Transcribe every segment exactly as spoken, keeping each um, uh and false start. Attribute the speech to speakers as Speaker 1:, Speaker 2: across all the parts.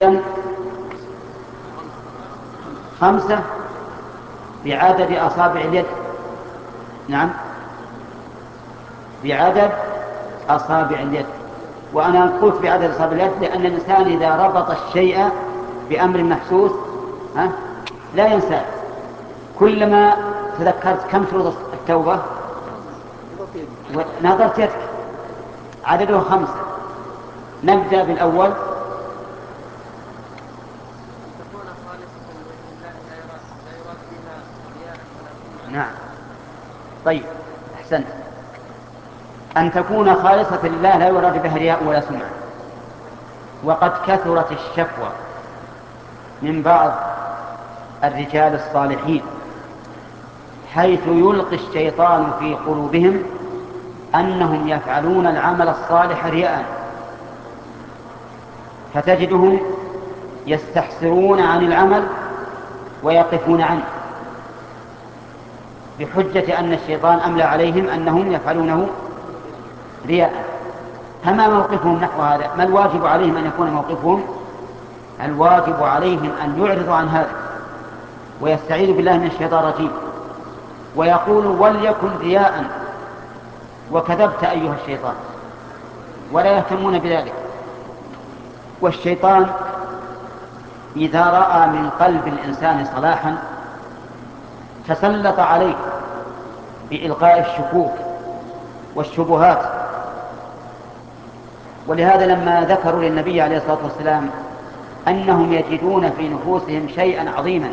Speaker 1: خمسة بعدد أصابع اليد. نعم، بعدد أصابع اليد. وأنا قلت بعدد أصابع اليد لأن الإنسان إذا ربط الشيء بأمر محسوس ها لا ينسى. كلما تذكرت كم شروط التوبة نظرت يدك، عدده خمسة. نبدأ بالأول. نعم، طيب، أحسنت. أن تكون خالصة لله لا يراد بها رياء ولا سمعة. وقد كثرت الشكوى من بعض الرجال الصالحين حيث يلقي الشيطان في قلوبهم أنهم يفعلون العمل الصالح رياء، فتجدهم يستحسرون عن العمل ويقفون عنه بحجة أن الشيطان أملى عليهم أنهم يفعلونه رياء. فما موقفهم نحو هذا؟ ما الواجب عليهم أن يكون موقفهم؟ الواجب عليهم أن يعرضوا عن هذا ويستعيذوا بالله من الشيطان الرجيم ويقولوا وليكن رياء وكذبت أيها الشيطان، ولا يهتمون بذلك. والشيطان إذا رأى من قلب الإنسان صلاحا تسلط عليه بإلقاء الشكوك والشبهات. ولهذا لما ذكروا للنبي عليه الصلاة والسلام أنهم يجدون في نفوسهم شيئا عظيما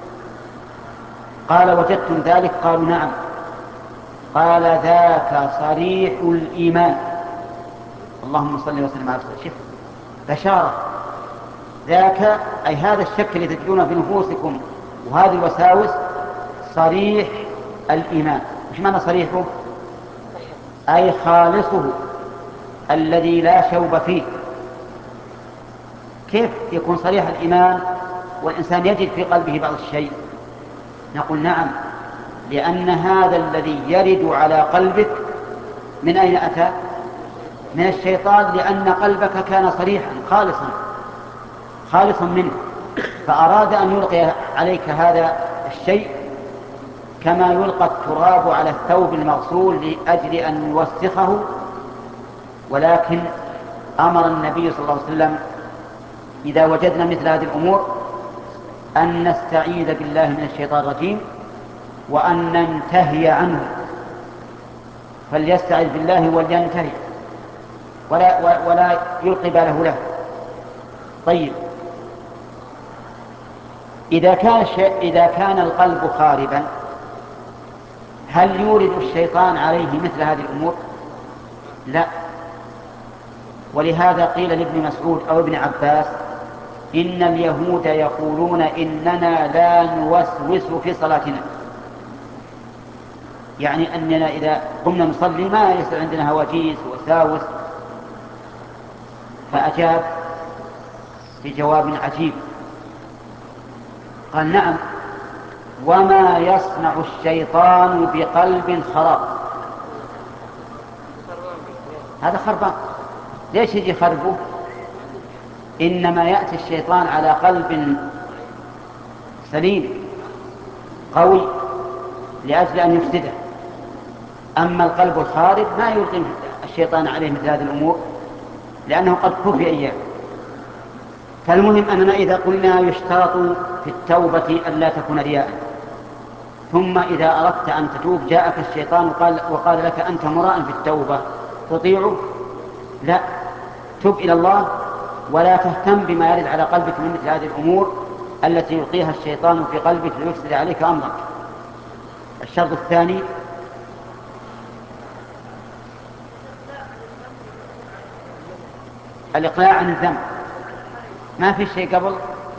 Speaker 1: قال وجدتم ذلك؟ قالوا نعم. قال ذاك صريح الإيمان. اللهم صل وسلم على رسول. شوف بشارة، ذاك أي هذا الشك الذي تجدونه في نفوسكم وهذه الوساوس صريح الإيمان. مش معنى صريحه؟ أي خالصه الذي لا شوب فيه. كيف يكون صريح الإيمان والإنسان يجد في قلبه بعض الشيء؟ نقول نعم، لأن هذا الذي يرد على قلبك من أين أتى؟ من الشيطان، لأن قلبك كان صريحا خالصا خالصا منه، فأراد أن يلقي عليك هذا الشيء كما يلقى التراب على الثوب المغسول لأجل أن يوسخه. ولكن أمر النبي صلى الله عليه وسلم إذا وجدنا مثل هذه الأمور أن نستعيذ بالله من الشيطان الرجيم وأن ننتهي عنه. فليستعذ بالله ولينتهي ولا, ولا يلقي باله له. طيب، إذا كان, إذا كان القلب خاربا هل يورد الشيطان عليه مثل هذه الأمور؟ لا. ولهذا قيل لابن مسعود أو ابن عباس إن اليهود يقولون إننا لا نوسوس في صلاتنا، يعني أننا إذا قمنا نصلي ما يصير عندنا هواجيس وساوس. فأجاب بجواب عجيب قال نعم، وما يصنع الشيطان بقلب خراب؟ هذا خربان. ليش يجي خربه؟ إنما يأتي الشيطان على قلب سليم قوي لأجل أن يفسده. أما القلب الخارب ما يلقي الشيطان عليه مثل هذه الأمور لأنه قد كفي إياه. فالمهم أننا إذا قلنا يشترط في التوبة أن لا تكون رياء، ثم إذا أردت أن تتوب جاءك الشيطان وقال, وقال لك أنت مراء في التوبة تطيعه؟ لا، تب إلى الله ولا تهتم بما يرد على قلبك من مثل هذه الأمور التي يلقيها الشيطان في قلبك ليفسد عليك أمرك. الشرط الثاني الإقلاع عن الذنب. ما في شيء قبل؟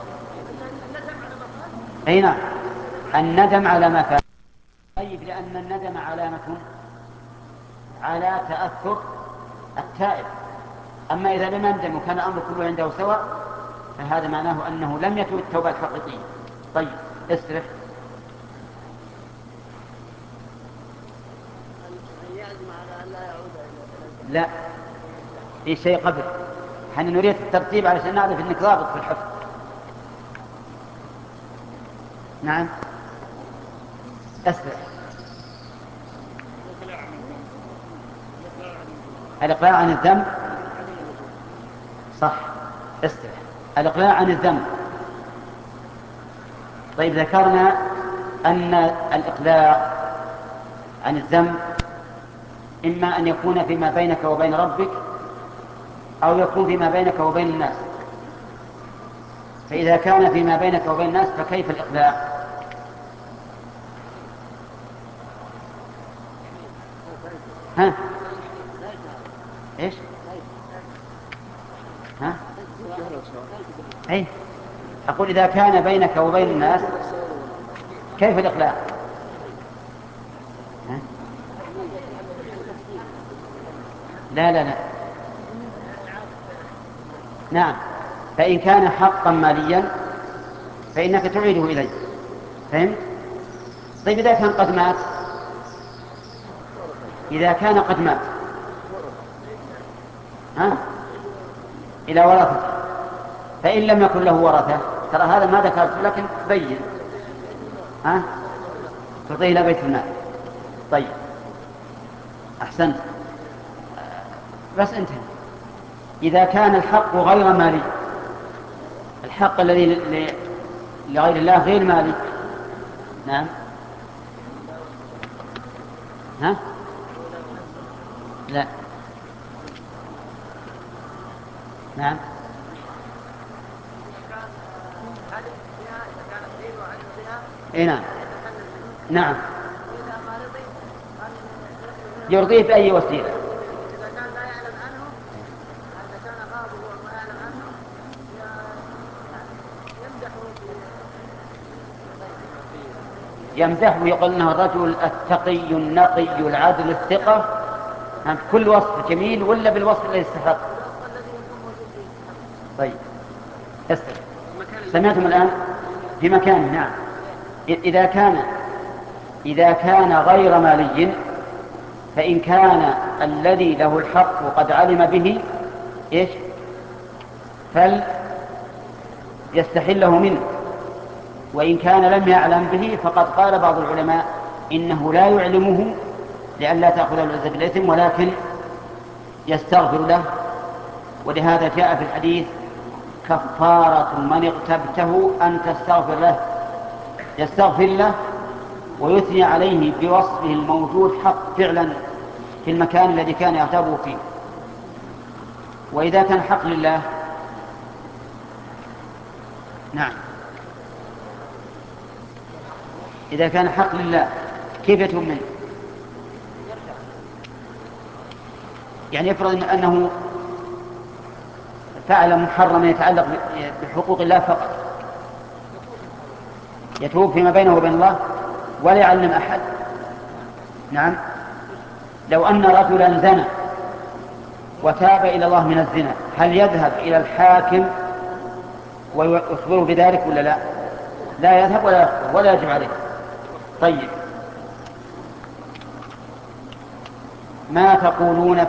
Speaker 1: أي نعم، الندم على ما فات. طيب، لأن الندم علامة على تأثر التائب. أما إذا لم يندم وكان الأمر كله عنده سواء فهذا معناه أنه لم يتوب التوبة الحقيقية. طيب، اسرح. لا، في شيء قبل. احنا نريد الترتيب علشان نعرف انك ضابط في الحفظ. نعم اسرع. الإقلاع عن الذنب صح، اسرع. الإقلاع عن الذنب. طيب ذكرنا أن الإقلاع عن الذنب إما أن يكون فيما بينك وبين ربك أو يكون فيما بينك وبين الناس. فإذا كان فيما بينك وبين الناس فكيف الإقلاع؟ ها؟ إيش؟ ها؟ أي أقول إذا كان بينك وبين الناس كيف الإقلاع؟ ها؟ لا لا لا نعم، فإن كان حقا ماليا فإنك تعيده إليه. فهمت؟ طيب إذا كان قد مات، إذا كان قد مات ها؟ إلى ورثته، فإن لم يكن له ورثة، ترى هذا ما ذكرت لكن بين، ها؟ تعطيه إلى بيت المال. طيب أحسنت، بس انتهي. إذا كان الحق غير مالي، الحق الذي لغير الله غير مالي. نعم. ها؟ لا. نعم. اي نعم. نعم. يرضيه بأي وسيلة.
Speaker 2: إذا كان لا يعلم عنه، إذا كان غاضب وما يعلم عنه يمدحه.
Speaker 1: يمدحه ويقول انه الرجل التقي النقي العدل الثقة، بكل وصف جميل ولا بالوصف الذي يستحق؟ طيب استمع. سمعتم الآن؟ في مكان. نعم. إذا كان إذا كان غير مالي، فإن كان الذي له الحق قد علم به إيش؟ فليستحله منه. وإن كان لم يعلم به فقد قال بعض العلماء إنه لا يعلمه لئلا تأخذ العزة بالإثم، ولكن يستغفر له. ولهذا جاء في الحديث كفارة من اغتبته أن تستغفر له، يستغفر له ويثني عليه بوصفه الموجود حق فعلا في المكان الذي كان يغتابه فيه. وإذا كان حق لله، نعم، إذا كان حق لله كيف يتوب منه؟ يعني يفرض أنه فعل محرما يتعلق بحقوق الله فقط، يتوب فيما بينه وبين الله ولا يعلم أحد. نعم. لو أن رجلا زنى وتاب إلى الله من الزنا، هل يذهب إلى الحاكم ويخبره بذلك ولا لا؟ لا يذهب ولا يخبر ولا يجب عليه. طيب، ما تقولون